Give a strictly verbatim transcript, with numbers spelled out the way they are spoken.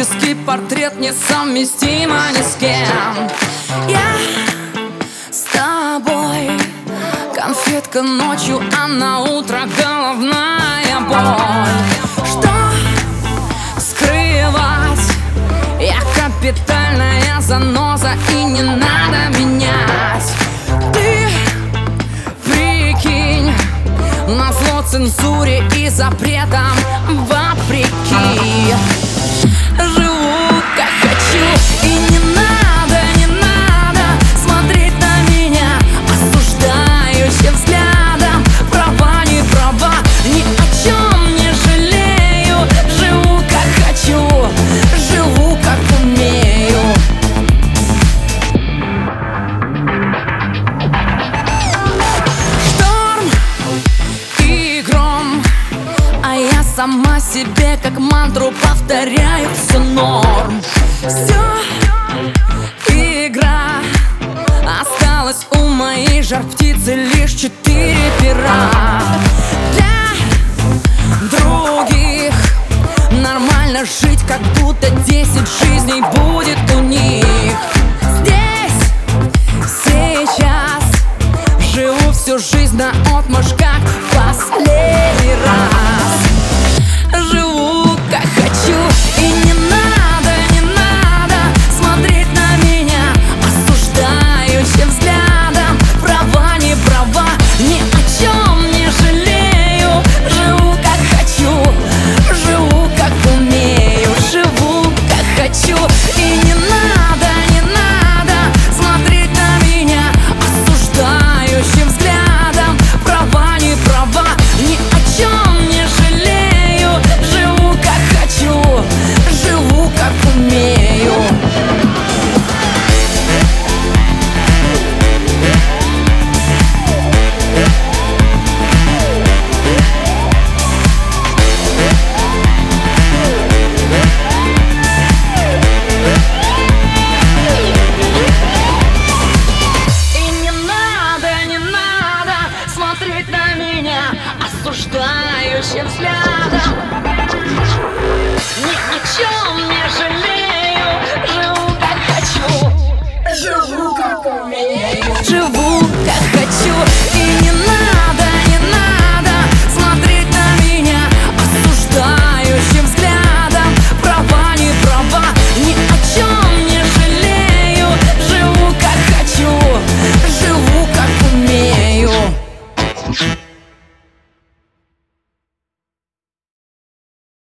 Фотографический портрет несовместимо ни с кем. Я с тобой, конфетка ночью, а на утро головная боль. Что скрывать? Я капитальная заноза, и не надо менять. Ты прикинь, назло цензуре и запретам вопреки живу как хочу, и не надо, не надо смотреть на меня осуждающим взглядом. Права, не права, ни о чем не жалею. Живу как хочу, живу как умею. Шторм и гром, а я сама себе как мантру повторяю: все норм, все игра. Осталась у моей жар птицы